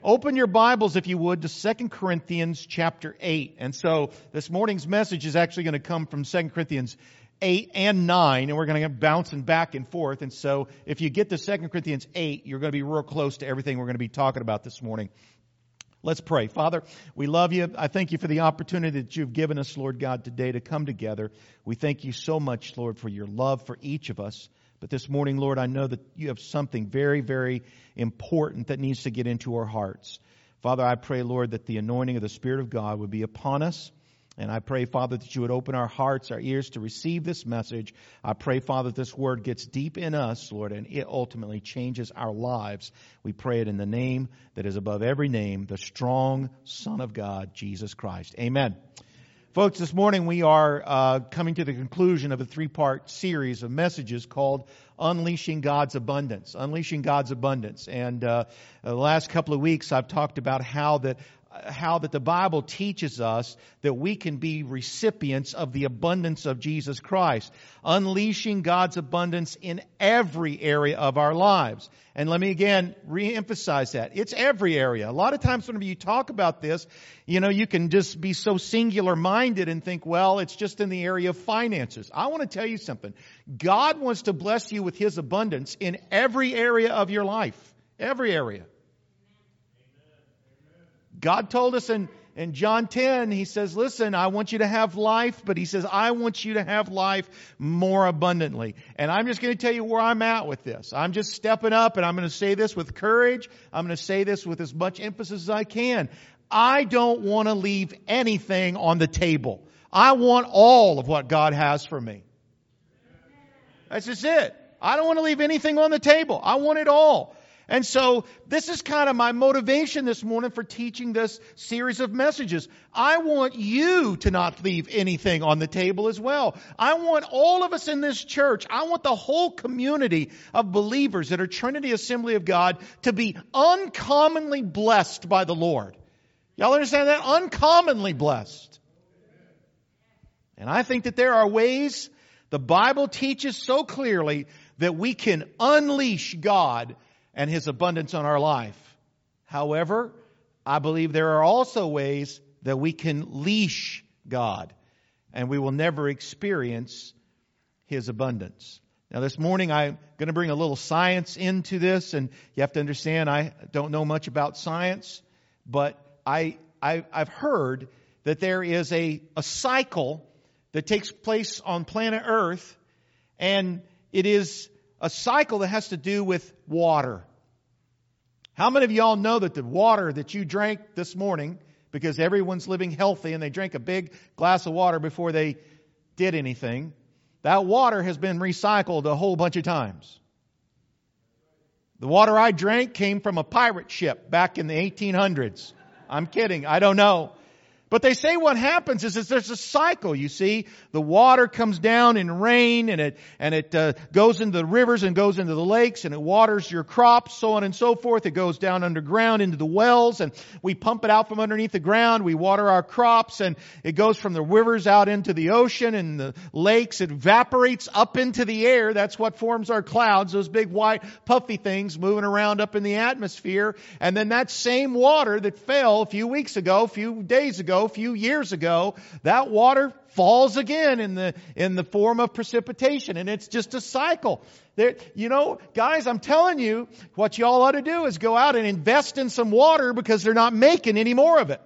Open your Bibles, if you would, to 2 Corinthians chapter 8. And so this morning's message is actually going to come from 2 Corinthians 8 and 9, and we're going to get bouncing back and forth. And so if you get to 2 Corinthians 8, you're going to be real close to everything we're going to be talking about this morning. Let's pray. Father, we love you. I thank you for the opportunity that you've given us, Lord God, today to come together. We thank you so much, Lord, for your love for each of us. But this morning, Lord, I know that you have something very, very important that needs to get into our hearts. Father, I pray, Lord, that the anointing of the Spirit of God would be upon us. And I pray, Father, that you would open our hearts, our ears to receive this message. I pray, Father, that this word gets deep in us, Lord, and it ultimately changes our lives. We pray it in the name that is above every name, the strong Son of God, Jesus Christ. Amen. Folks, this morning we are coming to the conclusion of a three-part series of messages called Unleashing God's Abundance. Unleashing God's Abundance. And the last couple of weeks I've talked about how that the Bible teaches us that we can be recipients of the abundance of Jesus Christ. Unleashing God's abundance in every area of our lives. And let me again re-emphasize that. It's every area. A lot of times whenever you talk about this, you can just be so singular-minded and think, well, it's just in the area of finances. I want to tell you something. God wants to bless you with His abundance in every area of your life. Every area. God told us in John 10, He says, listen, I want you to have life, but He says, I want you to have life more abundantly. And I'm just going to tell you where I'm at with this. I'm just stepping up, and I'm going to say this with courage. I'm going to say this with as much emphasis as I can. I don't want to leave anything on the table. I want all of what God has for me. That's just it. I don't want to leave anything on the table. I want it all. And so this is kind of my motivation this morning for teaching this series of messages. I want you to not leave anything on the table as well. I want all of us in this church, I want the whole community of believers that are Trinity Assembly of God to be uncommonly blessed by the Lord. Y'all understand that? Uncommonly blessed. And I think that there are ways the Bible teaches so clearly that we can unleash God and His abundance on our life. However, I believe there are also ways that we can leash God, and we will never experience His abundance. Now this morning I'm going to bring a little science into this, and you have to understand I don't know much about science, but I've heard that there is a cycle that takes place on planet Earth, and it is a cycle that has to do with water. How many of y'all know that the water that you drank this morning, because everyone's living healthy and they drank a big glass of water before they did anything, that water has been recycled a whole bunch of times. The water I drank came from a pirate ship back in the 1800s. I'm kidding. I don't know. But they say what happens is there's a cycle, you see. The water comes down in rain and it goes into the rivers and goes into the lakes and it waters your crops, so on and so forth. It goes down underground into the wells and we pump it out from underneath the ground. We water our crops and it goes from the rivers out into the ocean and the lakes. It evaporates up into the air. That's what forms our clouds, those big white puffy things moving around up in the atmosphere. And then that same water that fell a few weeks ago, a few days ago, a few years ago, that water falls again in the form of precipitation, and it's just a cycle. Guys, I'm telling you, what y'all ought to do is go out and invest in some water because they're not making any more of it.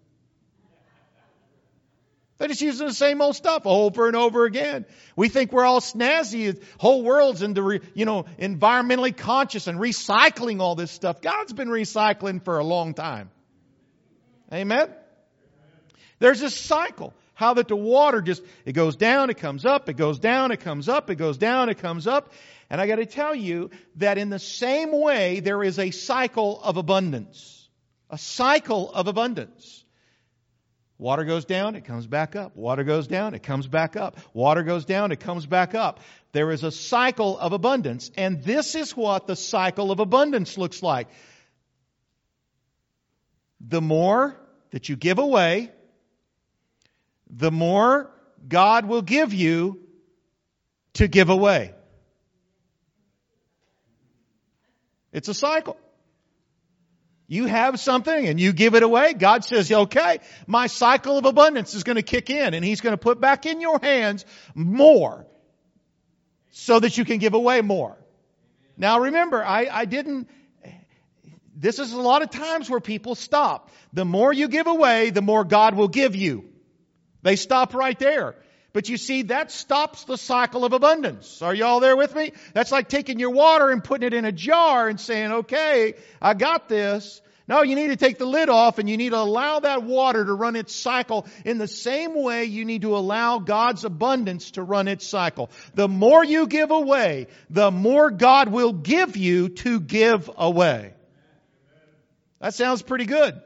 They're just using the same old stuff over and over again. We think we're all snazzy. The whole world's into, environmentally conscious and recycling all this stuff. God's been recycling for a long time. Amen? There's this cycle. How that the water it goes down, it comes up, it goes down, it comes up, it goes down, it comes up. And I got to tell you that in the same way, there is a cycle of abundance. A cycle of abundance. Water goes down, it comes back up. Water goes down, it comes back up. Water goes down, it comes back up. There is a cycle of abundance. And this is what the cycle of abundance looks like. The more that you give away, the more God will give you to give away. It's a cycle. You have something and you give it away. God says, okay, my cycle of abundance is going to kick in and He's going to put back in your hands more so that you can give away more. Now remember, this is a lot of times where people stop. The more you give away, the more God will give you. They stop right there. But you see, that stops the cycle of abundance. Are you all there with me? That's like taking your water and putting it in a jar and saying, okay, I got this. No, you need to take the lid off and you need to allow that water to run its cycle. In the same way, you need to allow God's abundance to run its cycle. The more you give away, the more God will give you to give away. That sounds pretty good.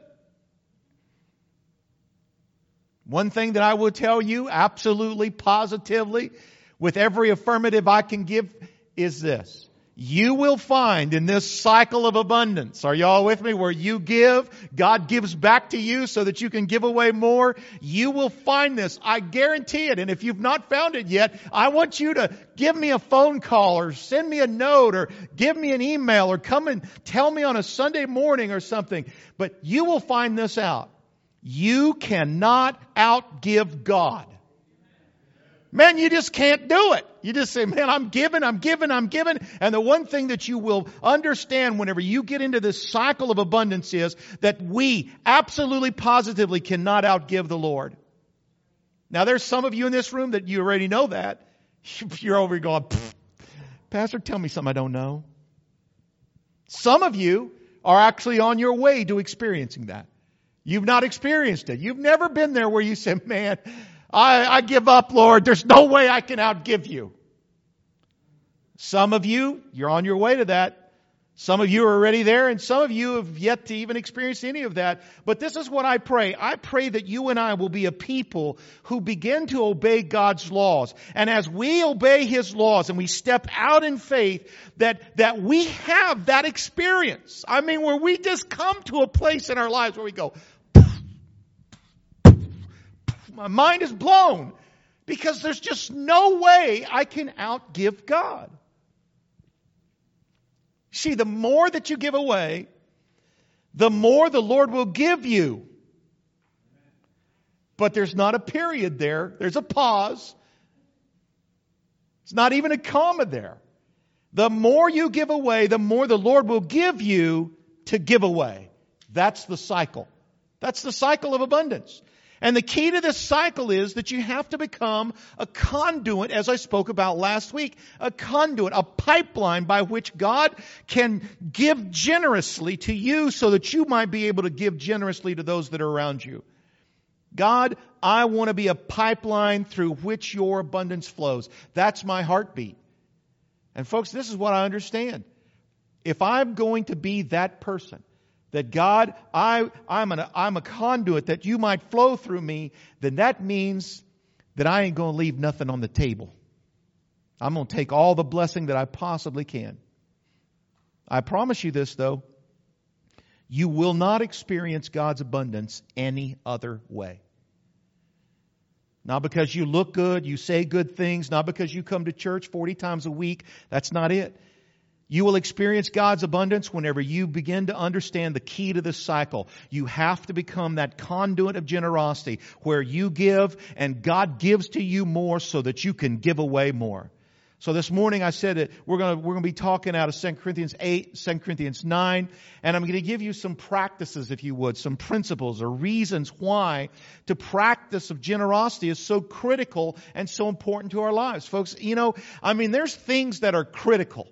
One thing that I will tell you absolutely, positively, with every affirmative I can give is this. You will find in this cycle of abundance, are y'all with me, where you give, God gives back to you so that you can give away more. You will find this. I guarantee it. And if you've not found it yet, I want you to give me a phone call or send me a note or give me an email or come and tell me on a Sunday morning or something. But you will find this out. You cannot outgive God. Man, you just can't do it. You just say, man, I'm giving. And the one thing that you will understand whenever you get into this cycle of abundance is that we absolutely positively cannot outgive the Lord. Now, there's some of you in this room that you already know that. You're over here going, Pastor, tell me something I don't know. Some of you are actually on your way to experiencing that. You've not experienced it. You've never been there where you say, man, I give up, Lord. There's no way I can outgive you. Some of you, you're on your way to that. Some of you are already there, and some of you have yet to even experience any of that. But this is what I pray. I pray that you and I will be a people who begin to obey God's laws. And as we obey His laws and we step out in faith, that we have that experience. I mean, where we just come to a place in our lives where we go, my mind is blown because there's just no way I can outgive God. See, the more that you give away, the more the Lord will give you. But there's not a period there. There's a pause. It's not even a comma there. The more you give away, the more the Lord will give you to give away. That's the cycle. That's the cycle of abundance. And the key to this cycle is that you have to become a conduit, as I spoke about last week, a conduit, a pipeline by which God can give generously to you so that you might be able to give generously to those that are around you. God, I want to be a pipeline through which your abundance flows. That's my heartbeat. And folks, this is what I understand. If I'm going to be that person, that God, I'm a conduit that you might flow through me, then that means that I ain't going to leave nothing on the table. I'm going to take all the blessing that I possibly can. I promise you this, though. You will not experience God's abundance any other way. Not because you look good, you say good things, not because you come to church 40 times a week. That's not it. You will experience God's abundance whenever you begin to understand the key to this cycle. You have to become that conduit of generosity where you give and God gives to you more so that you can give away more. So this morning I said that we're going to be talking out of 2 Corinthians 8, 2 Corinthians 9, and I'm going to give you some practices, if you would, some principles or reasons why to practice of generosity is so critical and so important to our lives. Folks, there's things that are critical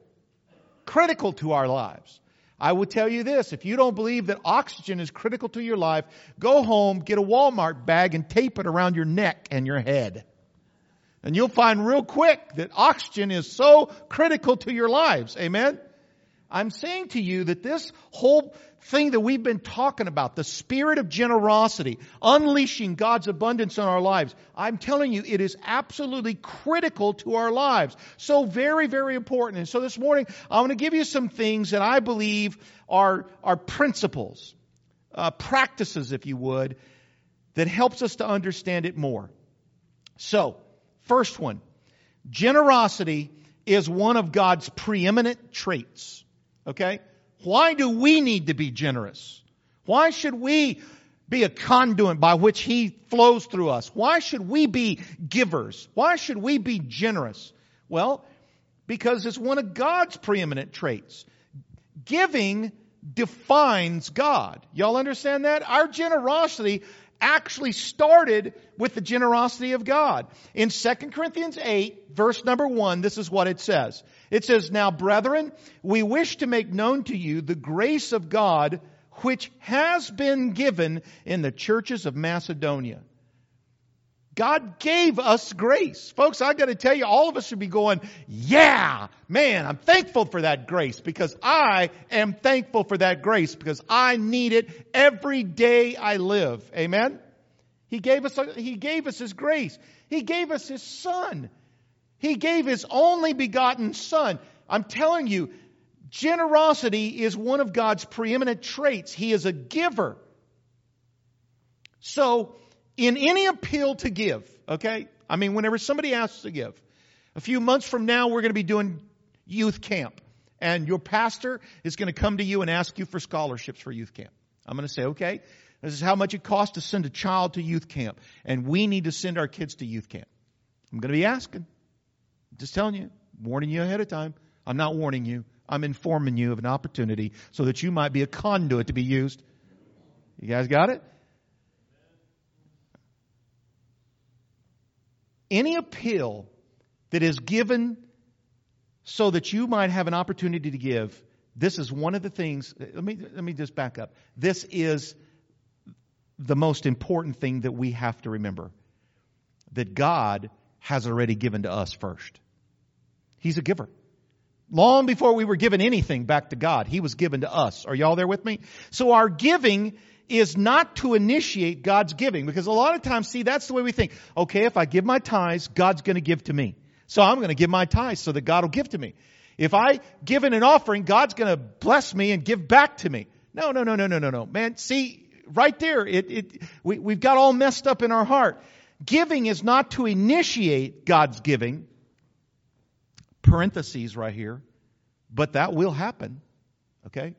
to our lives. I would tell you this, if you don't believe that oxygen is critical to your life, go home, get a Walmart bag and tape it around your neck and your head. And you'll find real quick that oxygen is so critical to your lives. Amen? I'm saying to you that this whole thing that we've been talking about, the spirit of generosity, unleashing God's abundance in our lives, I'm telling you, it is absolutely critical to our lives. So very, very important. And so this morning, I want to give you some things that I believe are principles, practices, if you would, that helps us to understand it more. So, first one, generosity is one of God's preeminent traits. Okay? Why do we need to be generous? Why should we be a conduit by which He flows through us? Why should we be givers? Why should we be generous? Well, because it's one of God's preeminent traits. Giving defines God. Y'all understand that? Our generosity actually started with the generosity of God. In 2 Corinthians 8, verse number 1, this is what it says. It says, "Now, brethren, we wish to make known to you the grace of God which has been given in the churches of Macedonia." God gave us grace. Folks, I've got to tell you, all of us should be going, yeah, man, I'm thankful for that grace, because I am thankful for that grace, because I need it every day I live. Amen? He gave us His grace. He gave us His Son. He gave His only begotten Son. I'm telling you, generosity is one of God's preeminent traits. He is a giver. So, in any appeal to give, okay? I mean, whenever somebody asks to give, a few months from now, we're going to be doing youth camp. And your pastor is going to come to you and ask you for scholarships for youth camp. I'm going to say, okay, this is how much it costs to send a child to youth camp. And we need to send our kids to youth camp. I'm going to be asking. Just telling you, warning you ahead of time. I'm not warning you. I'm informing you of an opportunity so that you might be a conduit to be used. You guys got it? Any appeal that is given so that you might have an opportunity to give, this is one of the things. Let me just back up. This is the most important thing that we have to remember. That God has already given to us first. He's a giver. Long before we were given anything back to God, He was given to us. Are y'all there with me? So our giving is not to initiate God's giving. Because a lot of times, see, that's the way we think. Okay, if I give my tithes, God's going to give to me. So I'm going to give my tithes so that God will give to me. If I give in an offering, God's going to bless me and give back to me. No. Man, see, right there, we've got all messed up in our heart. Giving is not to initiate God's giving. Parentheses right here. But that will happen. Okay?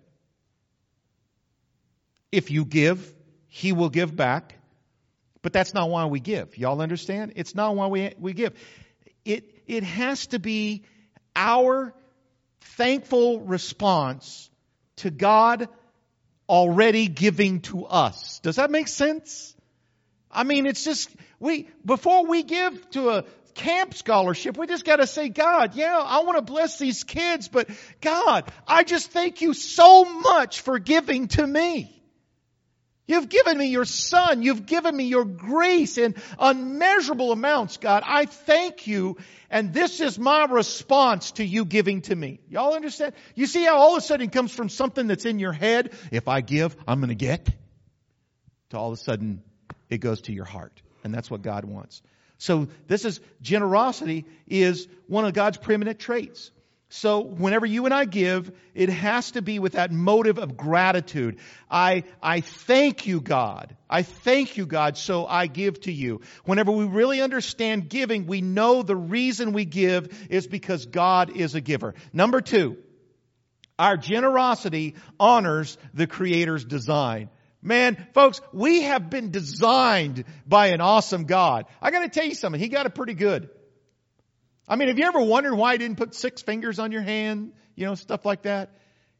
If you give, He will give back. But that's not why we give. Y'all understand? It's not why we give. It has to be our thankful response to God already giving to us. Does that make sense? I mean, it's just, before we give to a camp scholarship, we just got to say, God, yeah, I want to bless these kids, but God, I just thank you so much for giving to me. You've given me your Son. You've given me your grace in unmeasurable amounts, God. I thank you. And this is my response to you giving to me. Y'all understand? You see how all of a sudden it comes from something that's in your head. If I give, I'm going to get. To all of a sudden, it goes to your heart. And that's what God wants. So generosity is one of God's preeminent traits. So whenever you and I give, it has to be with that motive of gratitude. I thank you, God. I thank you, God, so I give to you. Whenever we really understand giving, we know the reason we give is because God is a giver. Number 2, our generosity honors the Creator's design. Man, folks, we have been designed by an awesome God. I got to tell you something. He got it pretty good. I mean, have you ever wondered why He didn't put 6 fingers on your hand? You know, stuff like that.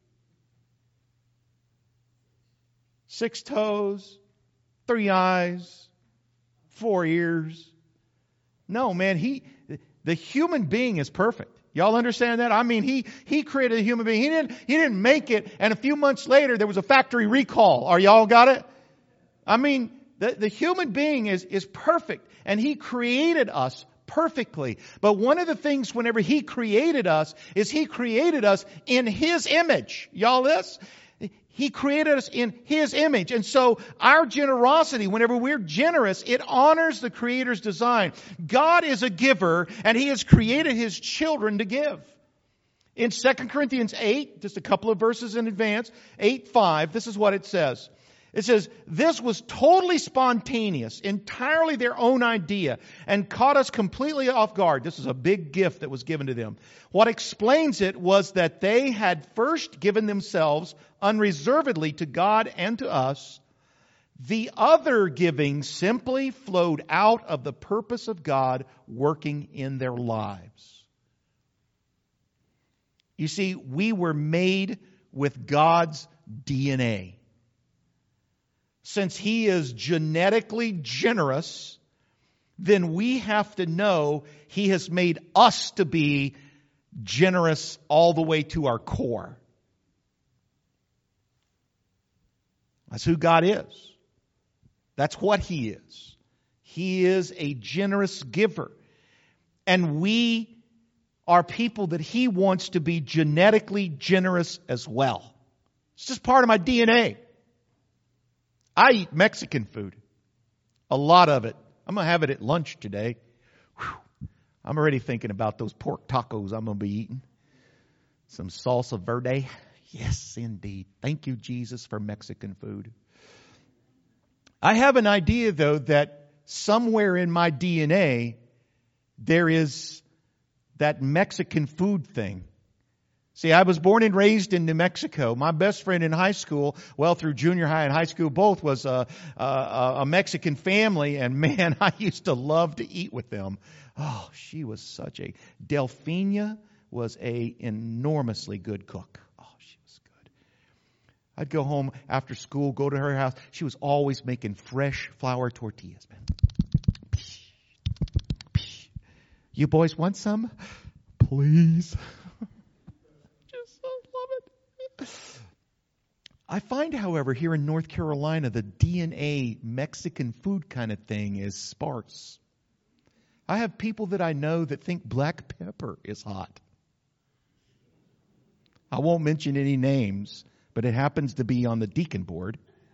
6 toes, 3 eyes, 4 ears. No, man, the human being is perfect. Y'all understand that? I mean, he created a human being. He didn't make it, and a few months later there was a factory recall. Are y'all got it? I mean, the human being is perfect, and He created us perfectly. But one of the things whenever He created us is He created us in His image. Y'all this? He created us in His image. And so our generosity, whenever we're generous, it honors the Creator's design. God is a giver, and He has created His children to give. In 2 Corinthians 8, just a couple of verses in advance, 8:5, this is what it says. It says, this was totally spontaneous, entirely their own idea, and caught us completely off guard. This is a big gift that was given to them. What explains it was that they had first given themselves unreservedly to God and to us. The other giving simply flowed out of the purpose of God working in their lives. You see, we were made with God's DNA. Since He is genetically generous, then we have to know He has made us to be generous all the way to our core. That's who God is. That's what He is. He is a generous giver. And we are people that He wants to be genetically generous as well. It's just part of my DNA. I eat Mexican food. A lot of it. I'm going to have it at lunch today. Whew. I'm already thinking about those pork tacos I'm going to be eating. Some salsa verde. Yes, indeed. Thank you, Jesus, for Mexican food. I have an idea, though, that somewhere in my DNA, there is that Mexican food thing. See, I was born and raised in New Mexico. My best friend in high school, well, through junior high and high school, both was a Mexican family. And man, I used to love to eat with them. Oh, she was such a... Delphina was a enormously good cook. Oh, she was good. I'd go home after school, go to her house. She was always making fresh flour tortillas, man. You boys want some? Please. I find, however, here in North Carolina, the DNA Mexican food kind of thing is sparse. I have people that I know that think black pepper is hot. I won't mention any names, but it happens to be on the deacon board.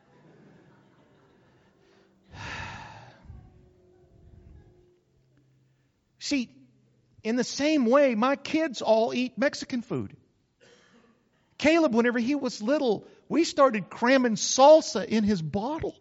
See, in the same way, my kids all eat Mexican food. Caleb, whenever he was little, we started cramming salsa in his bottle.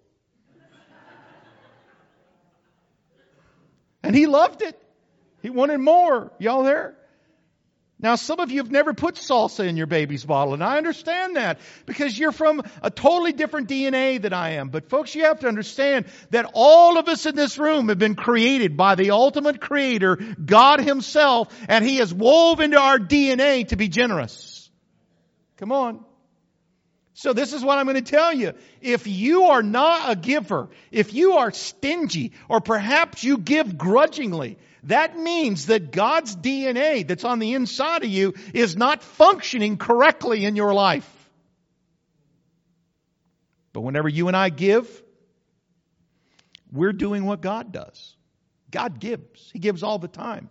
And he loved it. He wanted more. Y'all there? Now, some of you have never put salsa in your baby's bottle, and I understand that because you're from a totally different DNA than I am. But folks, you have to understand that all of us in this room have been created by the ultimate creator, God Himself, and He has woven into our DNA to be generous. Come on. So this is what I'm going to tell you. If you are not a giver, if you are stingy, or perhaps you give grudgingly, that means that God's DNA that's on the inside of you is not functioning correctly in your life. But whenever you and I give, we're doing what God does. God gives. He gives all the time.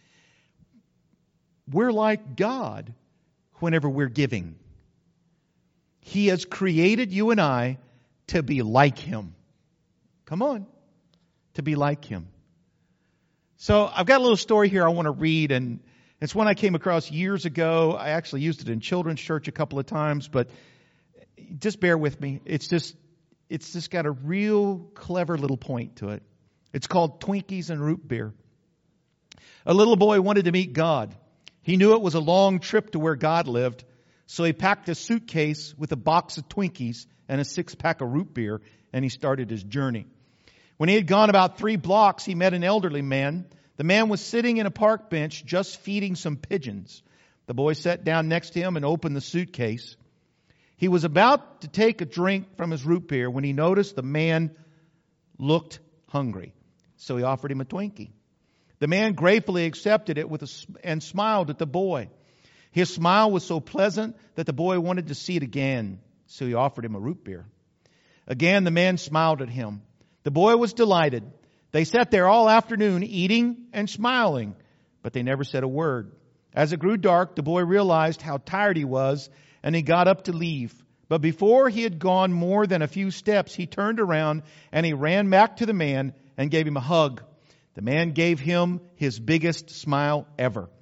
We're like God whenever we're giving. He has created you and I to be like Him. Come on. To be like Him. So I've got a little story here I want to read, and it's one I came across years ago. I actually used it in children's church a couple of times, but just bear with me. It's just got a real clever little point to it. It's called Twinkies and Root Beer. A little boy wanted to meet God. He knew it was a long trip to where God lived, so he packed a suitcase with a box of Twinkies and a 6-pack of root beer, and he started his journey. When he had gone about 3 blocks, he met an elderly man. The man was sitting in a park bench just feeding some pigeons. The boy sat down next to him and opened the suitcase. He was about to take a drink from his root beer when he noticed the man looked hungry. So he offered him a Twinkie. The man gratefully accepted it and smiled at the boy. His smile was so pleasant that the boy wanted to see it again. So he offered him a root beer. Again, the man smiled at him. The boy was delighted. They sat there all afternoon eating and smiling, but they never said a word. As it grew dark, the boy realized how tired he was, and he got up to leave. But before he had gone more than a few steps, he turned around and he ran back to the man and gave him a hug. The man gave him his biggest smile ever.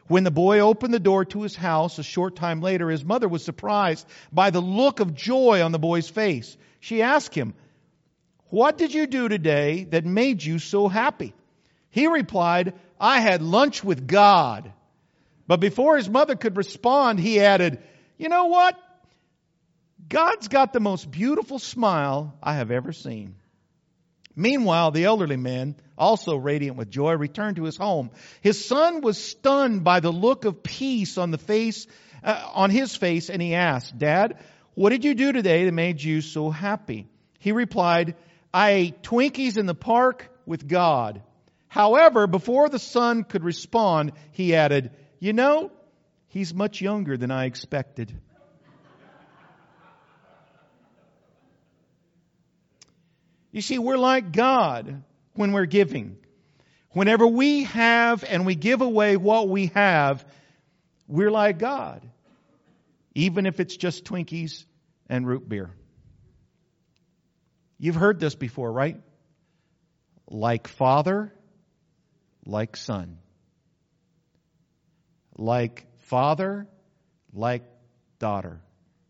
When the boy opened the door to his house a short time later, his mother was surprised by the look of joy on the boy's face. She asked him, "What did you do today that made you so happy?" He replied, "I had lunch with God." But before his mother could respond, he added, "You know what? God's got the most beautiful smile I have ever seen." Meanwhile, the elderly man, also radiant with joy, returned to his home. His son was stunned by the look of peace on his face, and he asked, "Dad, what did you do today that made you so happy?" He replied, "I ate Twinkies in the park with God." However, before the son could respond, he added, "You know, he's much younger than I expected." You see, we're like God when we're giving. Whenever we have and we give away what we have, we're like God. Even if it's just Twinkies and root beer. You've heard this before, right? Like father, like son. Like father, like daughter.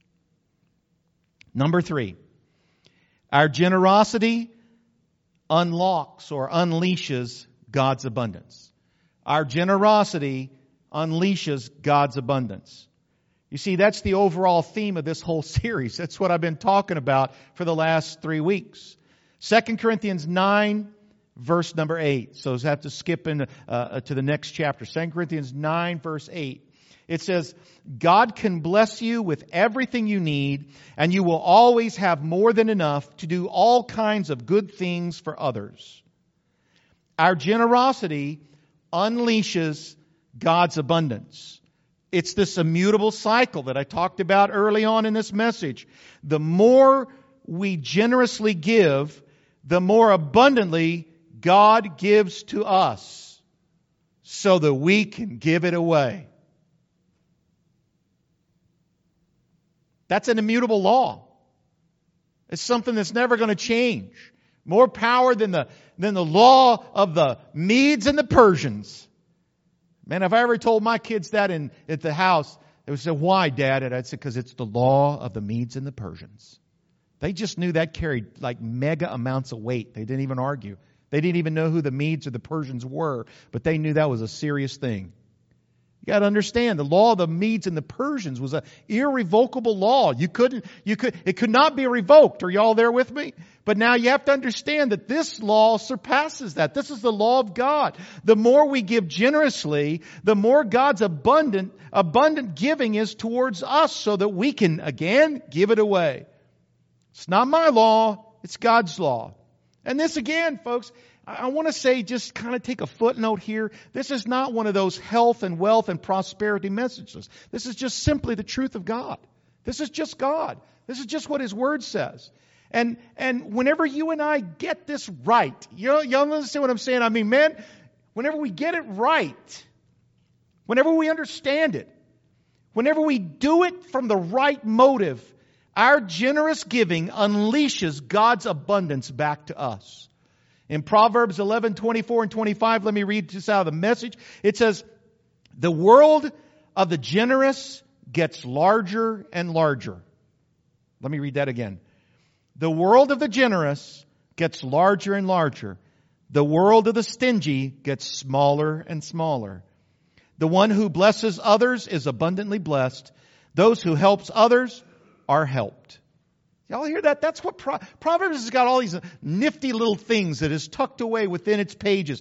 Number 3. Our generosity unlocks or unleashes God's abundance. Our generosity unleashes God's abundance. You see, that's the overall theme of this whole series. That's what I've been talking about for the last 3 weeks. 2 Corinthians 9, verse number 8. So I have to skip into to the next chapter. 2 Corinthians 9, verse 8. It says, God can bless you with everything you need, and you will always have more than enough to do all kinds of good things for others. Our generosity unleashes God's abundance. It's this immutable cycle that I talked about early on in this message. The more we generously give, the more abundantly God gives to us so that we can give it away. That's an immutable law. It's something that's never going to change. More power than the law of the Medes and the Persians. Man, if I ever told my kids that at the house, they would say, "Why, Dad?" And I'd say, "Because it's the law of the Medes and the Persians." They just knew that carried like mega amounts of weight. They didn't even argue. They didn't even know who the Medes or the Persians were, but they knew that was a serious thing. You got to understand, the law of the Medes and the Persians was an irrevocable law. It could not be revoked. Are y'all there with me? But now you have to understand that this law surpasses that. This is the law of God. The more we give generously, the more God's abundant giving is towards us so that we can, again, give it away. It's not my law. It's God's law. And this again, folks, I want to say, just kind of take a footnote here. This is not one of those health and wealth and prosperity messages. This is just simply the truth of God. This is just God. This is just what His Word says. And whenever you and I get this right, y'all understand what I'm saying? I mean, man, whenever we get it right, whenever we understand it, whenever we do it from the right motive, our generous giving unleashes God's abundance back to us. In Proverbs 11, 24 and 25, let me read this out of the Message. It says, "The world of the generous gets larger and larger." Let me read that again. The world of the generous gets larger and larger. The world of the stingy gets smaller and smaller. The one who blesses others is abundantly blessed. Those who helps others are helped. Y'all hear that? That's what Proverbs has got, all these nifty little things that is tucked away within its pages.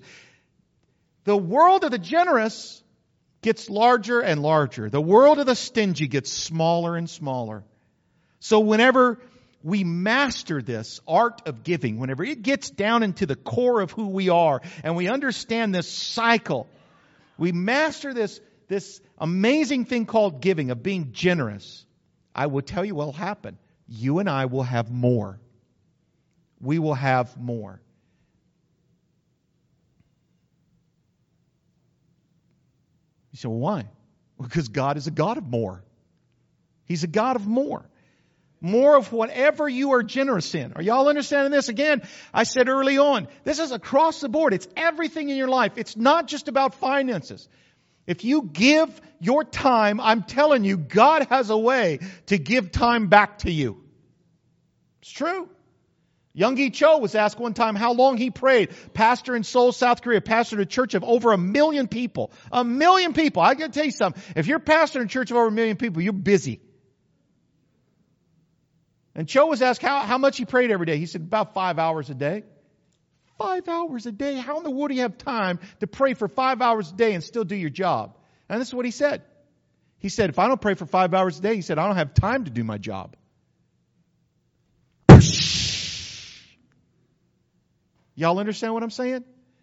The world of the generous gets larger and larger. The world of the stingy gets smaller and smaller. So whenever we master this art of giving, whenever it gets down into the core of who we are and we understand this cycle, we master this amazing thing called giving, of being generous, I will tell you what will happen. You and I will have more. We will have more. You say, well, why? Because God is a God of more. He's a God of more. More of whatever you are generous in. Are y'all understanding this? Again, I said early on, this is across the board. It's everything in your life. It's not just about finances. If you give your time, I'm telling you, God has a way to give time back to you. It's true. Youngie Cho was asked one time how long he prayed. Pastor in Seoul, South Korea, pastor a church of over 1 million people. 1 million people. I got to tell you something. If you're pastor in a church of over 1 million people, you're busy. And Cho was asked how much he prayed every day. He said about 5 hours a day. 5 hours a day? How in the world do you have time to pray for 5 hours a day and still do your job? And this is what he said. He said, if I don't pray for 5 hours a day, he said, I don't have time to do my job. Y'all understand what I'm saying?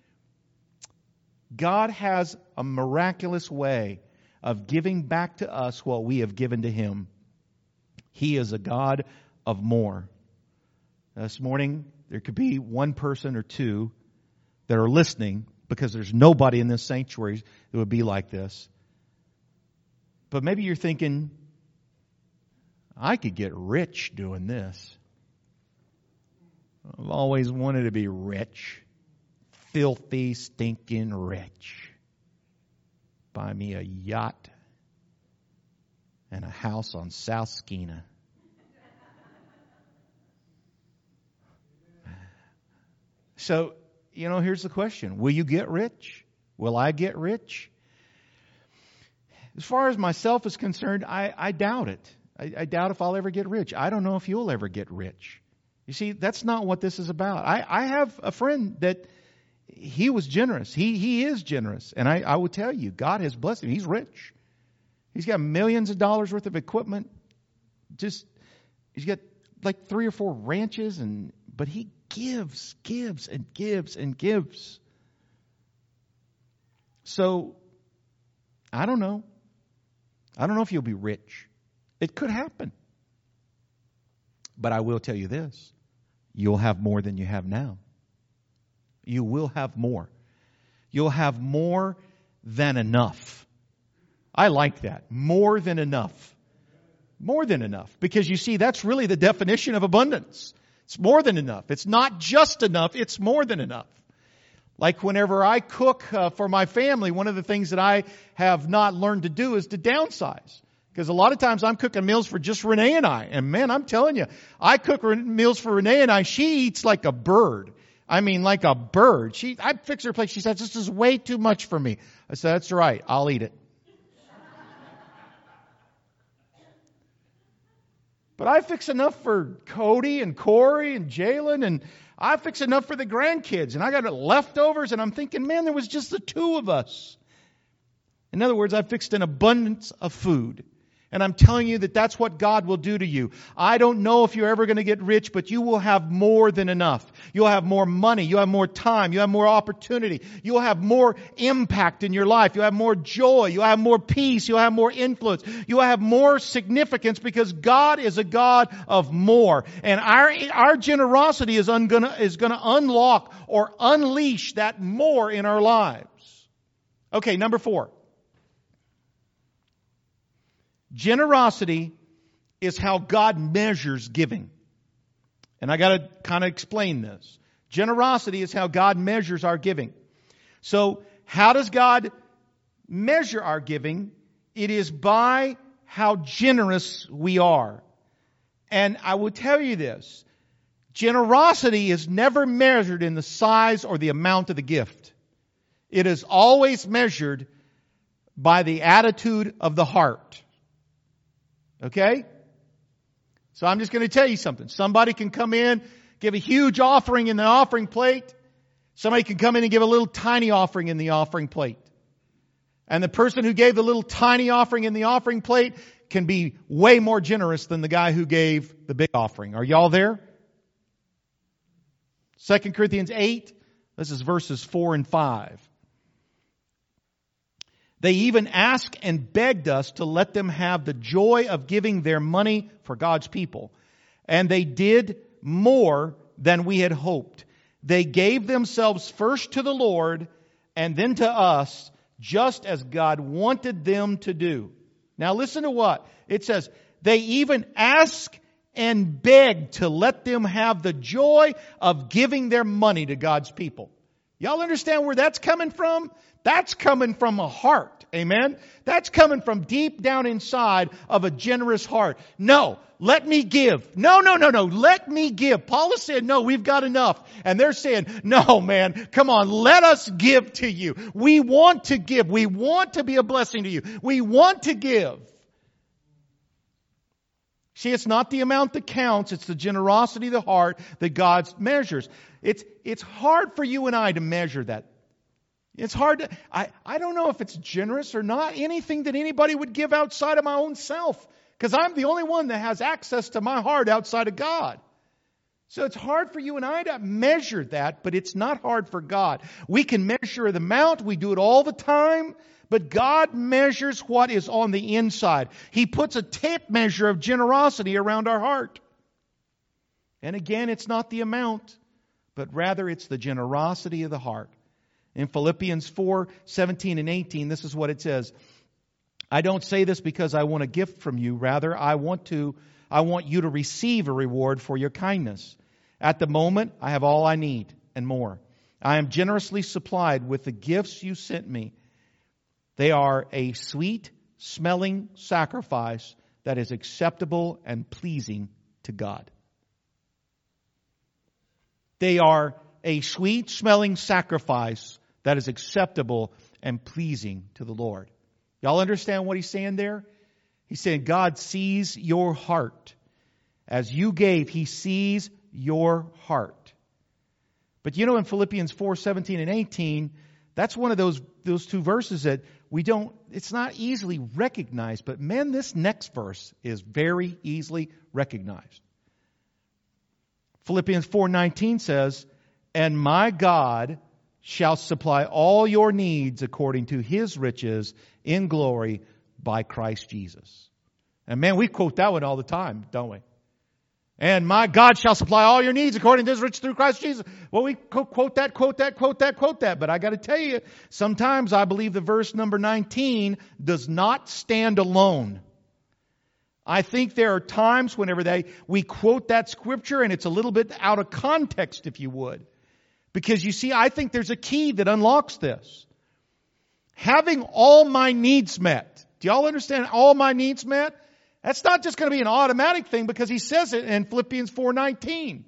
God has a miraculous way of giving back to us what we have given to Him. He is a God of more. This morning, there could be one person or two that are listening, because there's nobody in this sanctuary that would be like this. But maybe you're thinking, I could get rich doing this. I've always wanted to be rich. Filthy, stinking rich. Buy me a yacht and a house on South Skeena. So, here's the question. Will you get rich? Will I get rich? As far as myself is concerned, I doubt it. I doubt if I'll ever get rich. I don't know if you'll ever get rich. You see, that's not what this is about. I have a friend that he was generous. He is generous. And I will tell you, God has blessed him. He's rich. He's got millions of dollars worth of equipment. He's got like 3 or 4 ranches, but he gives and gives and gives. So, I don't know. I don't know if you'll be rich. It could happen. But I will tell you this. You'll have more than you have now. You will have more. You'll have more than enough. I like that. More than enough. More than enough. Because you see, that's really the definition of abundance. It's more than enough. It's not just enough. It's more than enough. Like whenever I cook for my family, one of the things that I have not learned to do is to downsize. Because a lot of times I'm cooking meals for just Renee and I. And man, I'm telling you, I cook meals for Renee and I. She eats like a bird. I mean, like a bird. I fix her plate. She says, this is way too much for me. I said, that's right. I'll eat it. But I fix enough for Cody and Corey and Jalen, and I fix enough for the grandkids. And I got leftovers, and I'm thinking, man, there was just the 2 of us. In other words, I fixed an abundance of food. And I'm telling you that that's what God will do to you. I don't know if you're ever going to get rich, but you will have more than enough. You'll have more money. You'll have more time. You'll have more opportunity. You'll have more impact in your life. You'll have more joy. You'll have more peace. You'll have more influence. You'll have more significance, because God is a God of more. And our generosity is going to unlock or unleash that more in our lives. Okay, number 4. Generosity is how God measures giving. And I got to kind of explain this. Generosity is how God measures our giving. So, how does God measure our giving? It is by how generous we are. And I will tell you this. Generosity is never measured in the size or the amount of the gift. It is always measured by the attitude of the heart. Okay? So I'm just going to tell you something. Somebody can come in, give a huge offering in the offering plate. Somebody can come in and give a little tiny offering in the offering plate. And the person who gave the little tiny offering in the offering plate can be way more generous than the guy who gave the big offering. Are y'all there? 2 Corinthians 8, this is verses 4 and 5. They even asked and begged us to let them have the joy of giving their money for God's people. And they did more than we had hoped. They gave themselves first to the Lord and then to us, just as God wanted them to do. Now listen to what it says. They even asked and begged to let them have the joy of giving their money to God's people. Y'all understand where that's coming from? That's coming from a heart. Amen? That's coming from deep down inside of a generous heart. No, let me give. No, let me give. Paul has said, no, we've got enough. And they're saying, no, man, come on, let us give to you. We want to give. We want to be a blessing to you. We want to give. See, it's not the amount that counts. It's the generosity of the heart that God measures. It's hard for you and I to measure that. It's hard to, I don't know if it's generous or not. Anything that anybody would give outside of my own self. Because I'm the only one that has access to my heart outside of God. So it's hard for you and I to measure that, but it's not hard for God. We can measure the amount. We do it all the time. But God measures what is on the inside. He puts a tape measure of generosity around our heart. And again, it's not the amount, but rather it's the generosity of the heart. In Philippians 4:17 and 18, this is what it says. I don't say this because I want a gift from you. Rather, I want you to receive a reward for your kindness. At the moment, I have all I need and more. I am generously supplied with the gifts you sent me. They are a sweet-smelling sacrifice that is acceptable and pleasing to God. They are a sweet-smelling sacrifice that is acceptable and pleasing to the Lord. Y'all understand what he's saying there? He's saying God sees your heart. As you gave, He sees your heart. But you know, in Philippians 4:17 and 18, that's one of those two verses that it's not easily recognized. But man, this next verse is very easily recognized. Philippians 4:19 says, and my God shall supply all your needs according to His riches in glory by Christ Jesus. And man, we quote that one all the time, don't we? And my God shall supply all your needs according to His riches through Christ Jesus. Well, we quote that. But I got to tell you, sometimes I believe the verse number 19 does not stand alone. I think there are times whenever we quote that scripture and it's a little bit out of context, if you would. Because you see, I think there's a key that unlocks this. Having all my needs met. Do y'all understand all my needs met? That's not just going to be an automatic thing because he says it in Philippians 4:19.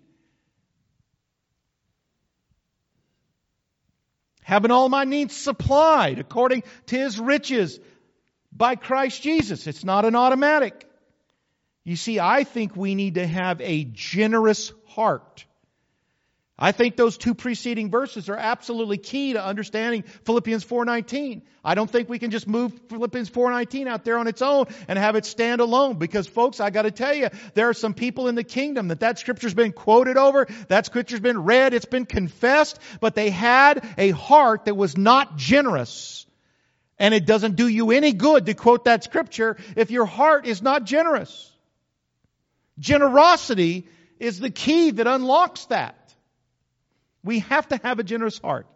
Having all my needs supplied according to His riches by Christ Jesus. It's not an automatic. You see, I think we need to have a generous heart. I think those two preceding verses are absolutely key to understanding Philippians 4:19. I don't think we can just move Philippians 4:19 out there on its own and have it stand alone. Because folks, I got to tell you, there are some people in the kingdom that scripture's been quoted over, that scripture's been read, it's been confessed, but they had a heart that was not generous. And it doesn't do you any good to quote that scripture if your heart is not generous. Generosity is the key that unlocks that. We have to have a generous heart.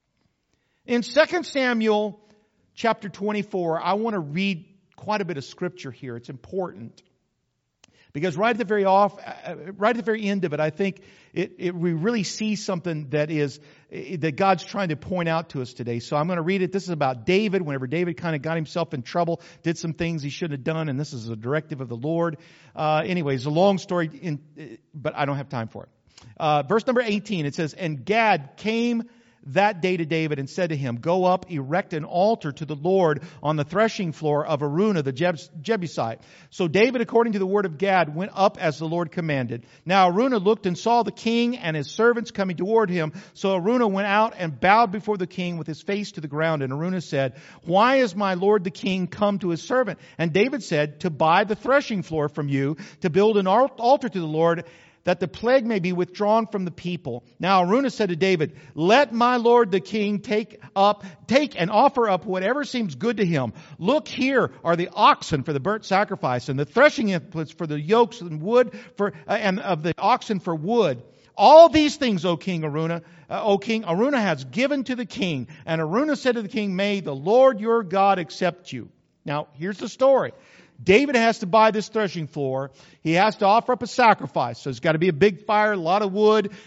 In 2 Samuel chapter 24, I want to read quite a bit of scripture here. It's important. Because right at the very end of it, I think we really see something that God's trying to point out to us today. So I'm going to read it. This is about David. Whenever David kind of got himself in trouble, did some things he shouldn't have done, and this is a directive of the Lord. Anyways, a long story, but I don't have time for it. Verse number 18, it says, and Gad came that day to David and said to him, go up, erect an altar to the Lord on the threshing floor of Araunah the Jebusite. So David, according to the word of Gad, went up as the Lord commanded. Now Araunah looked and saw the king and his servants coming toward him. So Araunah went out and bowed before the king with his face to the ground. And Araunah said, why is my lord the king come to his servant? And David said, to buy the threshing floor from you, to build an altar to the Lord, that the plague may be withdrawn from the people. Now Araunah said to David, let my lord the king take and offer up whatever seems good to him. Look, here are the oxen for the burnt sacrifice, and the threshing inputs for the yokes and wood and of the oxen for wood. All these things, O King Araunah, Araunah has given to the king. And Araunah said to the king, may the Lord your God accept you. Now, here's the story. David has to buy this threshing floor. He has to offer up a sacrifice. So it's got to be a big fire, a lot of wood,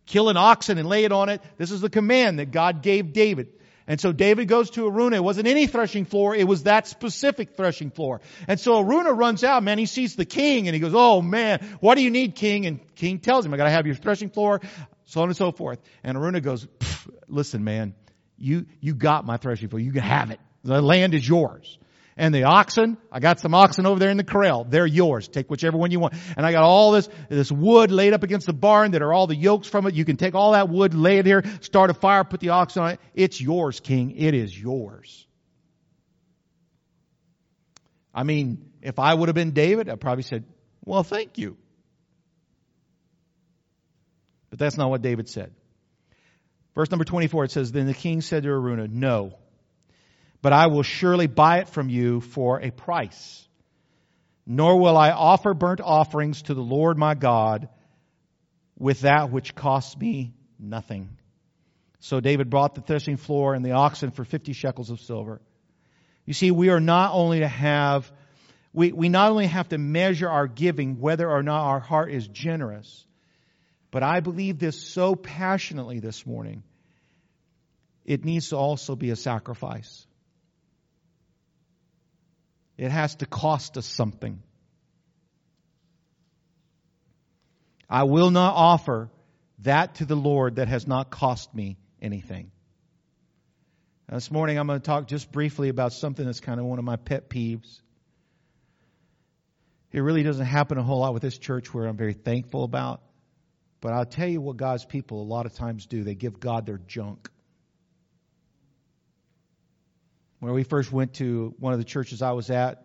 kill an oxen and lay it on it. This is the command that God gave David. And so David goes to Araunah. It wasn't any threshing floor. It was that specific threshing floor. And so Araunah runs out, man. He sees the king and he goes, oh man, what do you need, king? And king tells him, I got to have your threshing floor, so on and so forth. And Araunah goes, listen, man, you got my threshing floor. You can have it. The land is yours. And the oxen, I got some oxen over there in the corral. They're yours. Take whichever one you want. And I got all this wood laid up against the barn that are all the yokes from it. You can take all that wood, lay it here, start a fire, put the oxen on it. It's yours, king. It is yours. I mean, if I would have been David, I probably said, well, thank you. But that's not what David said. Verse number 24, it says, then the king said to Araunah, no, but I will surely buy it from you for a price. Nor will I offer burnt offerings to the Lord my God with that which costs me nothing. So David bought the threshing floor and the oxen for 50 shekels of silver. You see, we not only have to measure our giving whether or not our heart is generous, but I believe this so passionately this morning, it needs to also be a sacrifice. It has to cost us something. I will not offer that to the Lord that has not cost me anything. Now, this morning I'm going to talk just briefly about something that's kind of one of my pet peeves. It really doesn't happen a whole lot with this church where I'm very thankful about. But I'll tell you what God's people a lot of times do. They give God their junk. When we first went to one of the churches I was at,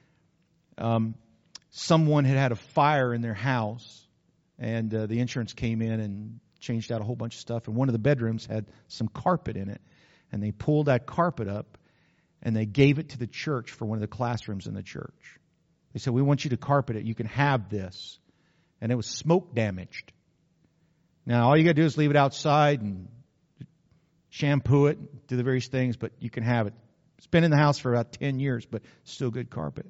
someone had a fire in their house, and the insurance came in and changed out a whole bunch of stuff. And one of the bedrooms had some carpet in it, and they pulled that carpet up, and they gave it to the church for one of the classrooms in the church. They said, we want you to carpet it. You can have this. And it was smoke damaged. Now, all you got to do is leave it outside and shampoo it, do the various things, but you can have it. It's been in the house for about 10 years, but still good carpet.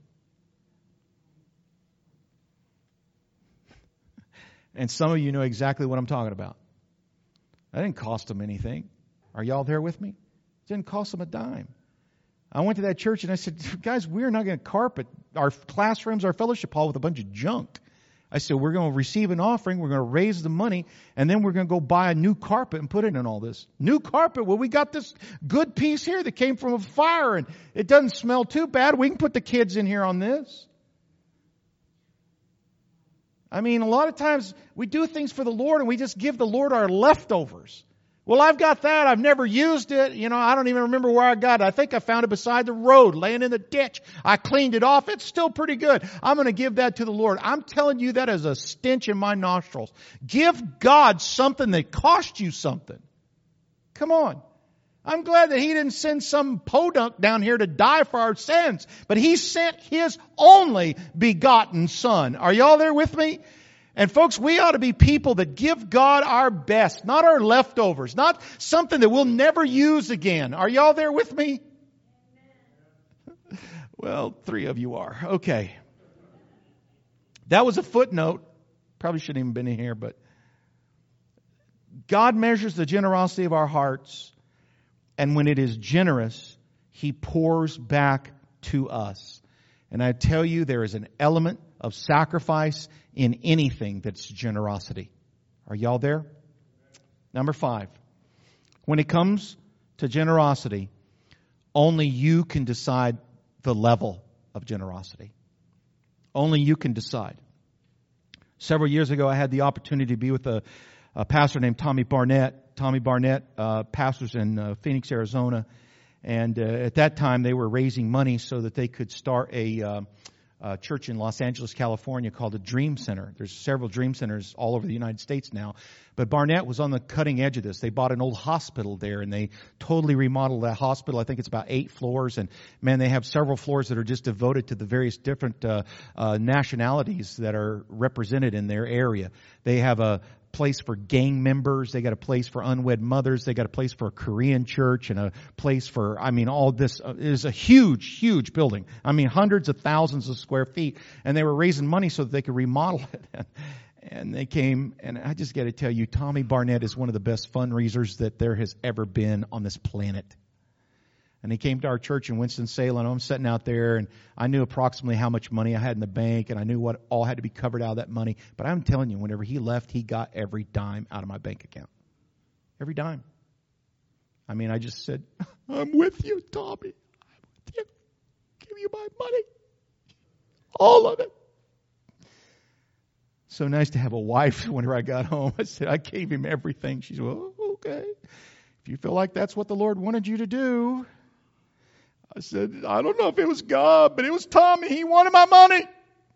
And some of you know exactly what I'm talking about. That didn't cost them anything. Are y'all there with me? It didn't cost them a dime. I went to that church and I said, guys, we're not going to carpet our classrooms, our fellowship hall with a bunch of junk. I said, we're going to receive an offering, we're going to raise the money, and then we're going to go buy a new carpet and put it in all this. New carpet? Well, we got this good piece here that came from a fire, and it doesn't smell too bad. We can put the kids in here on this. I mean, a lot of times we do things for the Lord, and we just give the Lord our leftovers. Well, I've got that. I've never used it. I don't even remember where I got it. I think I found it beside the road, laying in the ditch. I cleaned it off. It's still pretty good. I'm going to give that to the Lord. I'm telling you, that is a stench in my nostrils. Give God something that cost you something. Come on. I'm glad that He didn't send some podunk down here to die for our sins, but He sent His only begotten Son. Are y'all there with me? And folks, we ought to be people that give God our best, not our leftovers, not something that we'll never use again. Are y'all there with me? Well, 3 of you are. Okay. That was a footnote. Probably shouldn't even been in here, but God measures the generosity of our hearts, and when it is generous, He pours back to us. And I tell you, there is an element of sacrifice in anything that's generosity. Are y'all there? Number 5. When it comes to generosity, only you can decide the level of generosity. Only you can decide. Several years ago, I had the opportunity to be with a pastor named Tommy Barnett. Tommy Barnett pastors in Phoenix, Arizona. And at that time, they were raising money so that they could start a church in Los Angeles, California called the Dream Center. There's several Dream Centers all over the United States now. But Barnett was on the cutting edge of this. They bought an old hospital there and they totally remodeled that hospital. I think it's about 8 floors. And man, they have several floors that are just devoted to the various different nationalities that are represented in their area. They have a place for gang members. They got a place for unwed mothers. They got a place for a Korean church and a place for, all this is a huge, huge building. Hundreds of thousands of square feet. And they were raising money so that they could remodel it. And they came, and I just got to tell you, Tommy Barnett is one of the best fundraisers that there has ever been on this planet. And he came to our church in Winston-Salem. I'm sitting out there, and I knew approximately how much money I had in the bank, and I knew what all had to be covered out of that money. But I'm telling you, whenever he left, he got every dime out of my bank account. Every dime. I mean, I just said, I'm with you, Tommy. I'm with you. Give you my money. All of it. So nice to have a wife. Whenever I got home, I said, I gave him everything. She said, well, okay. If you feel like that's what the Lord wanted you to do. I said, I don't know if it was God, but it was Tommy. He wanted my money.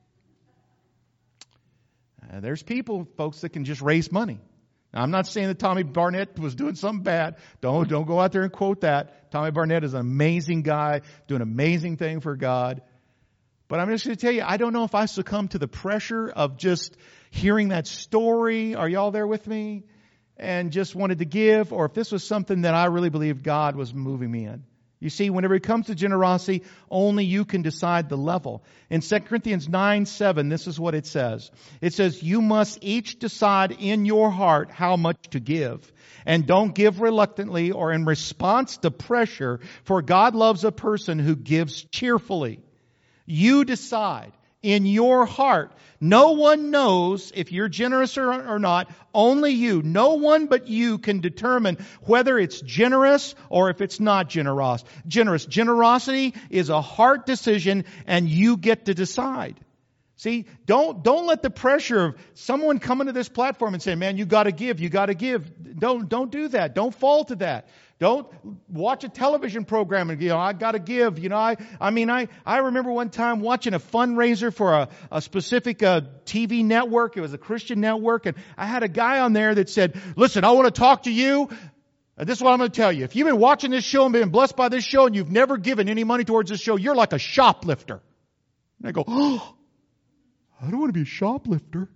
There's people, folks, that can just raise money. Now, I'm not saying that Tommy Barnett was doing something bad. Don't go out there and quote that. Tommy Barnett is an amazing guy, doing an amazing thing for God. But I'm just going to tell you, I don't know if I succumbed to the pressure of just hearing that story. Are y'all there with me? And just wanted to give, or if this was something that I really believed God was moving me in. You see, whenever it comes to generosity, only you can decide the level. In 2 Corinthians 9:7, this is what it says. It says, you must each decide in your heart how much to give. And don't give reluctantly or in response to pressure, for God loves a person who gives cheerfully. You decide in your heart. No one knows if you're generous or not. Only you. No one but you can determine whether it's generous or if it's not generous. Generosity is a heart decision, and you get to decide. See, don't let the pressure of someone coming to this platform and saying, man, you got to give, you got to give. Don't do that. Don't fall to that. Don't watch a television program and, I got to give. I remember one time watching a fundraiser for a specific TV network. It was a Christian network. And I had a guy on there that said, listen, I want to talk to you. This is what I'm going to tell you. If you've been watching this show and been blessed by this show and you've never given any money towards this show, you're like a shoplifter. And I go, I don't want to be a shoplifter.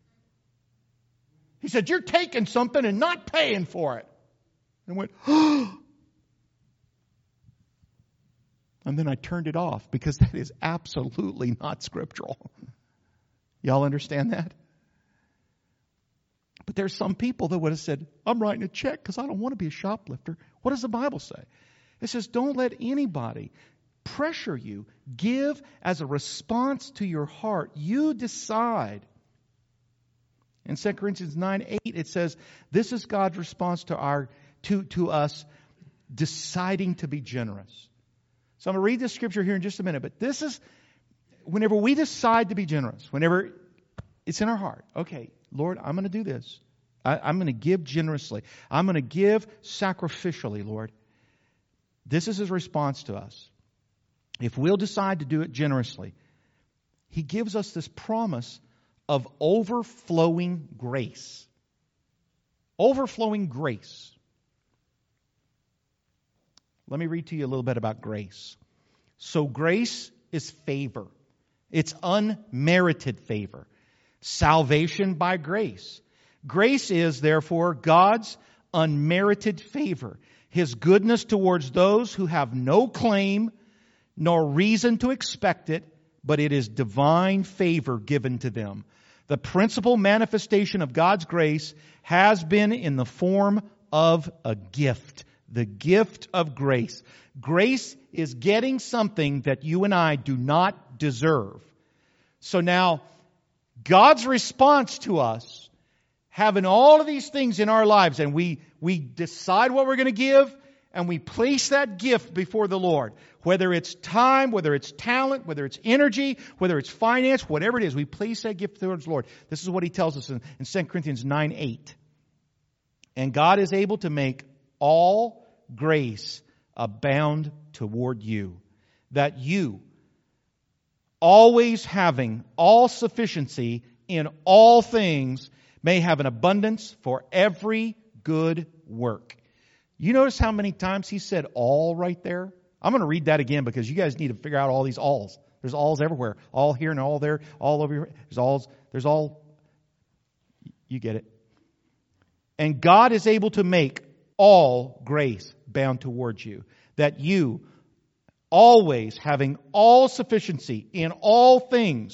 He said, you're taking something and not paying for it. And I went, and then I turned it off because that is absolutely not scriptural. Y'all understand that? But there's some people that would have said, I'm writing a check because I don't want to be a shoplifter. What does the Bible say? It says, don't let anybody pressure you. Give as a response to your heart. You decide. In 2 Corinthians 9:8, it says, this is God's response to us deciding to be generous. So I'm going to read this scripture here in just a minute, but this is whenever we decide to be generous, whenever it's in our heart. Okay, Lord, I'm going to do this. I'm going to give generously. I'm going to give sacrificially, Lord. This is His response to us. If we'll decide to do it generously, He gives us this promise of overflowing grace. Overflowing grace. Let me read to you a little bit about grace. So grace is favor. It's unmerited favor. Salvation by grace. Grace is, therefore, God's unmerited favor. His goodness towards those who have no claim nor reason to expect it, but it is divine favor given to them. The principal manifestation of God's grace has been in the form of a gift. The gift of grace. Grace is getting something that you and I do not deserve. So now, God's response to us, having all of these things in our lives, and we decide what we're going to give, and we place that gift before the Lord. Whether it's time, whether it's talent, whether it's energy, whether it's finance, whatever it is, we place that gift towards the Lord. This is what He tells us in 2 Corinthians 9:8. And God is able to make all grace abound toward you, that you, always having all sufficiency in all things, may have an abundance for every good work. You notice how many times He said all right there? I'm going to read that again because you guys need to figure out all these alls. There's alls everywhere. All here and all there, all over here. There's all. You get it. And God is able to make all grace bound towards you, that you, always having all sufficiency in all things,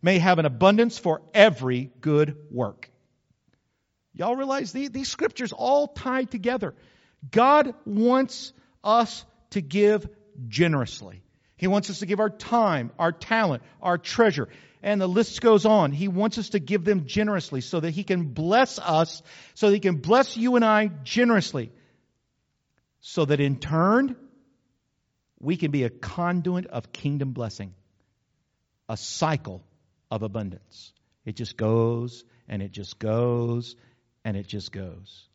may have an abundance for every good work. Y'all realize these scriptures all tie together. God wants us to give generously. He wants us to give our time, our talent, our treasure. And the list goes on. He wants us to give them generously so that He can bless us, so that He can bless you and I generously. So that in turn, we can be a conduit of kingdom blessing. A cycle of abundance. It just goes, and it just goes, and it just goes.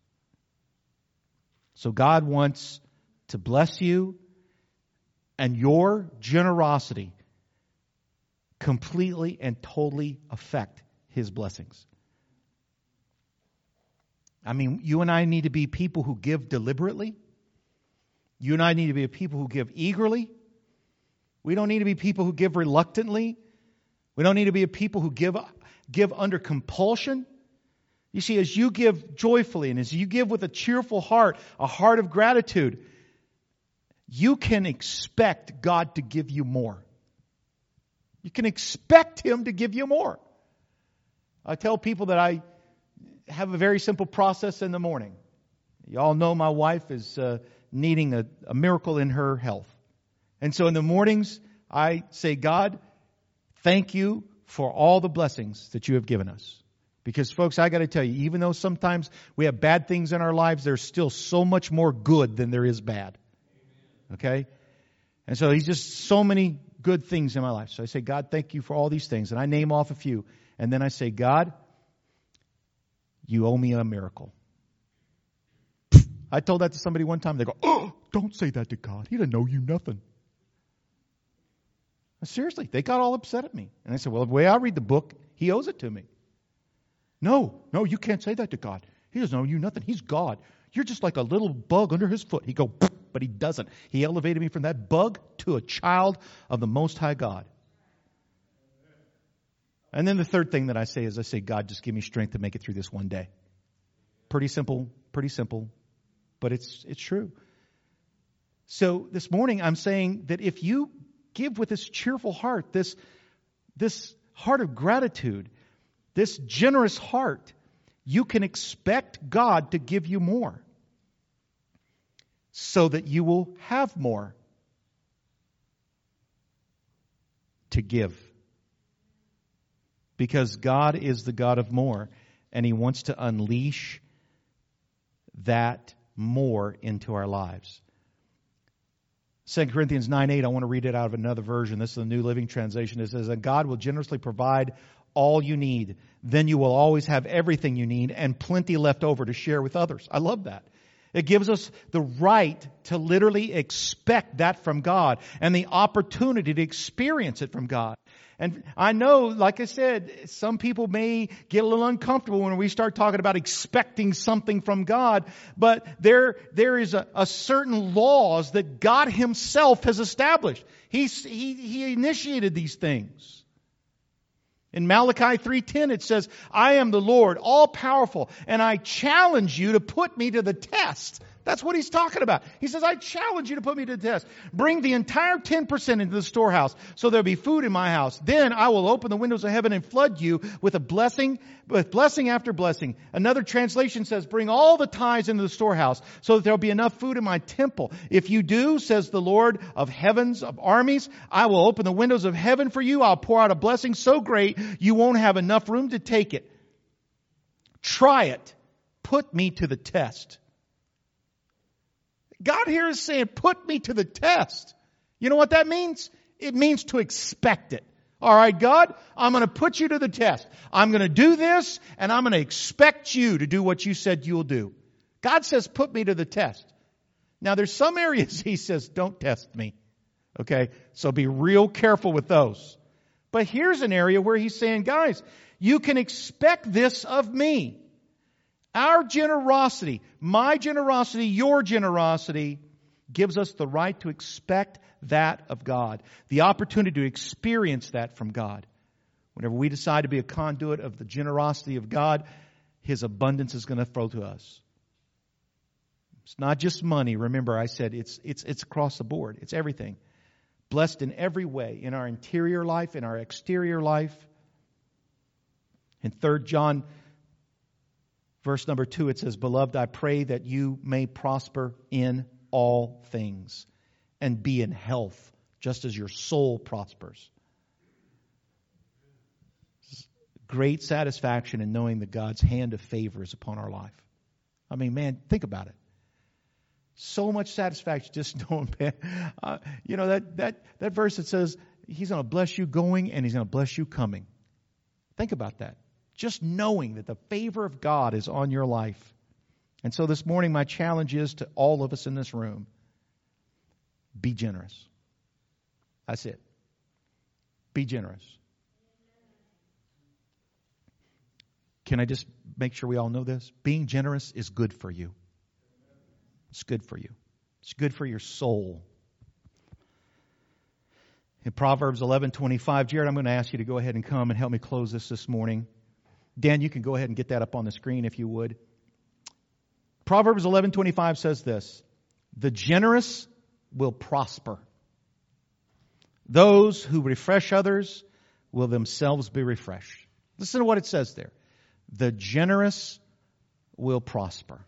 So God wants to bless you, and your generosity completely and totally affect His blessings. I mean, you and I need to be people who give deliberately. You and I need to be people who give eagerly. We don't need to be people who give reluctantly. We don't need to be a people who give under compulsion. You see, as you give joyfully and as you give with a cheerful heart, a heart of gratitude, you can expect God to give you more. You can expect Him to give you more. I tell people that I have a very simple process in the morning. You all know my wife is needing a miracle in her health. And so in the mornings, I say, God, thank you for all the blessings that you have given us. Because folks, I got to tell you, even though sometimes we have bad things in our lives, there's still so much more good than there is bad. Okay? And so He's just so many good things in my life. So I say, God, thank you for all these things. And I name off a few. And then I say, God, you owe me a miracle. I told that to somebody one time. They go, oh, don't say that to God. He doesn't owe you nothing. Seriously, they got all upset at me. And I said, well, the way I read the book, He owes it to me. No, you can't say that to God. He doesn't owe you nothing. He's God. You're just like a little bug under His foot. He go, but He doesn't. He elevated me from that bug to a child of the Most High God. And then the third thing that I say is I say, God, just give me strength to make it through this one day. Pretty simple, but it's true. So this morning I'm saying that if you give with this cheerful heart, this heart of gratitude, this generous heart, you can expect God to give you more so that you will have more to give. Because God is the God of more, and He wants to unleash that more into our lives. 2 Corinthians 9:8, I want to read it out of another version. This is the New Living Translation. It says that God will generously provide all you need. Then you will always have everything you need and plenty left over to share with others. I love that. It gives us the right to literally expect that from God and the opportunity to experience it from God. And I know, like I said, some people may get a little uncomfortable when we start talking about expecting something from God, but there is a certain laws that God Himself has established. He initiated these things. In Malachi 3:10 it says, I am the Lord, all-powerful, and I challenge you to put me to the test. That's what He's talking about. He says, I challenge you to put me to the test. Bring the entire 10% into the storehouse, so there'll be food in my house. Then I will open the windows of heaven and flood you with blessing after blessing. Another translation says, bring all the tithes into the storehouse, so that there'll be enough food in my temple. If you do, says the Lord of heavens, of armies, I will open the windows of heaven for you. I'll pour out a blessing so great, you won't have enough room to take it. Try it. Put me to the test. God here is saying, put me to the test. You know what that means? It means to expect it. All right, God, I'm going to put you to the test. I'm going to do this, and I'm going to expect you to do what you said you'll do. God says, put me to the test. Now, there's some areas He says, don't test me. Okay? So be real careful with those. But here's an area where He's saying, guys, you can expect this of me. Our generosity, my generosity, your generosity, gives us the right to expect that of God. The opportunity to experience that from God. Whenever we decide to be a conduit of the generosity of God, His abundance is going to flow to us. It's not just money. Remember, I said it's across the board. It's everything. Blessed in every way, in our interior life, in our exterior life. In 3 John, verse number 2, it says, Beloved, I pray that you may prosper in all things and be in health, just as your soul prospers. Great satisfaction in knowing that God's hand of favor is upon our life. I mean, man, think about it. So much satisfaction just knowing, man. That verse that says He's going to bless you going and He's going to bless you coming. Think about that. Just knowing that the favor of God is on your life. And so this morning, my challenge is to all of us in this room, be generous. That's it. Be generous. Can I just make sure we all know this? Being generous is good for you. It's good for you. It's good for your soul. In Proverbs 11:25, Jared, I'm going to ask you to go ahead and come and help me close this morning. Dan, you can go ahead and get that up on the screen if you would. Proverbs 11:25 says this, the generous will prosper. Those who refresh others will themselves be refreshed. Listen to what it says there. The generous will prosper.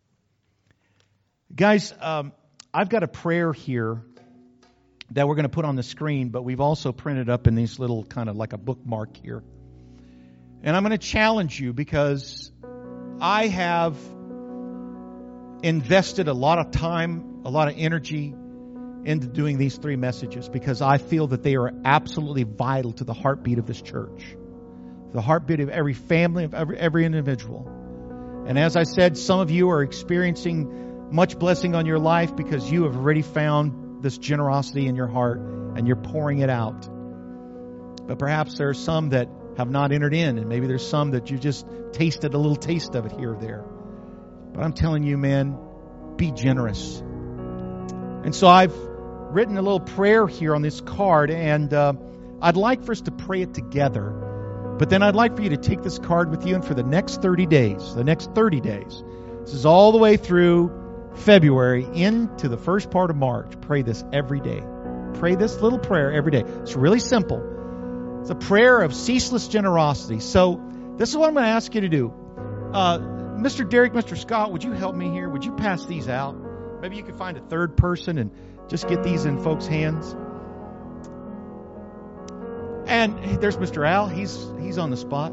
Guys, I've got a prayer here that we're going to put on the screen, but we've also printed up in these little kind of like a bookmark here. And I'm going to challenge you because I have invested a lot of time, a lot of energy into doing these 3 messages because I feel that they are absolutely vital to the heartbeat of this church, the heartbeat of every family, of every individual. And as I said, some of you are experiencing much blessing on your life because you have already found this generosity in your heart and you're pouring it out. But perhaps there are some that have not entered in, and maybe there's some that you just tasted a little taste of it here or there. But I'm telling you, man, be generous. And so I've written a little prayer here on this card, and I'd like for us to pray it together. But then I'd like for you to take this card with you, and for the next 30 days, this is all the way through February into the first part of March, pray this every day. Pray this little prayer every day. It's really simple. It's a prayer of ceaseless generosity. So this is what I'm going to ask you to do. Mr. Derek, Mr. Scott, would you help me here? Would you pass these out? Maybe you could find a third person and just get these in folks' hands. And there's Mr. Al. He's on the spot.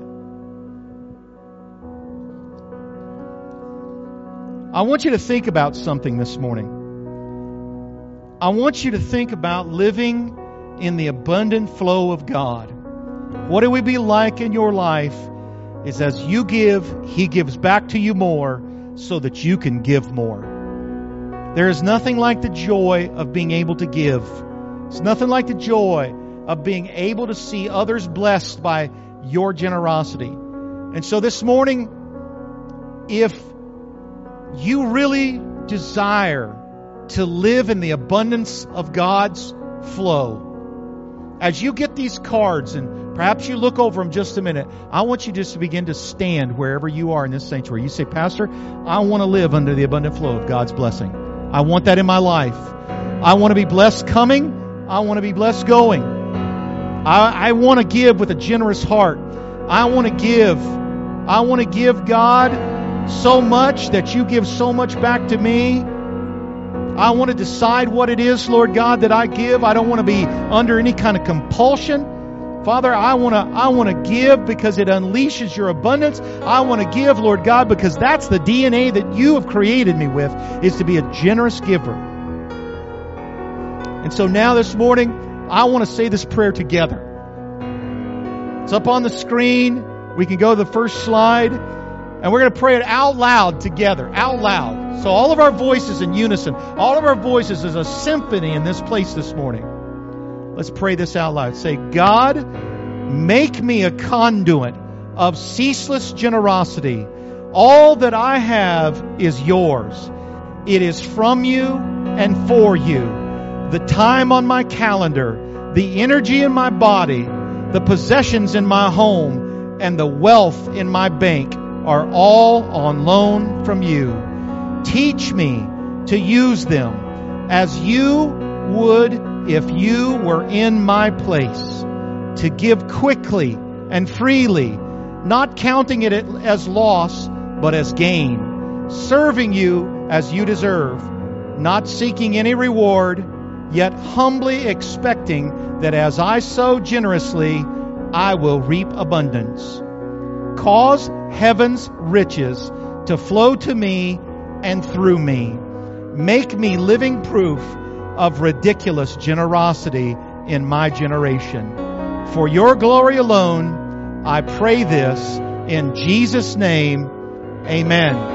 I want you to think about something this morning. I want you to think about living in the abundant flow of God. What it would be like in your life is as you give, He gives back to you more so that you can give more. There is nothing like the joy of being able to give. It's nothing like the joy of being able to see others blessed by your generosity. And so this morning, if you really desire to live in the abundance of God's flow, as you get these cards and perhaps you look over them just a minute, I want you just to begin to stand wherever you are in this sanctuary. You say, Pastor, I want to live under the abundant flow of God's blessing. I want that in my life. I want to be blessed coming. I want to be blessed going. I want to give with a generous heart. I want to give. I want to give God so much that you give so much back to me. I want to decide what it is, Lord God, that I give. I don't want to be under any kind of compulsion. Father, I want to give because it unleashes your abundance. I want to give, Lord God, because that's the DNA that you have created me with, is to be a generous giver. And so now this morning, I want to say this prayer together. It's up on the screen. We can go to the first slide. And we're going to pray it out loud together, out loud. So all of our voices in unison, all of our voices is a symphony in this place this morning. Let's pray this out loud. Say, God, make me a conduit of ceaseless generosity. All that I have is yours. It is from you and for you. The time on my calendar, the energy in my body, the possessions in my home, and the wealth in my bank are all on loan from you. Teach me to use them as you would if you were in my place, to give quickly and freely, not counting it as loss, but as gain, serving you as you deserve, not seeking any reward, yet humbly expecting that as I sow generously, I will reap abundance. Cause heaven's riches to flow to me and through me. Make me living proof of ridiculous generosity in my generation. For your glory alone, I pray this in Jesus' name. Amen.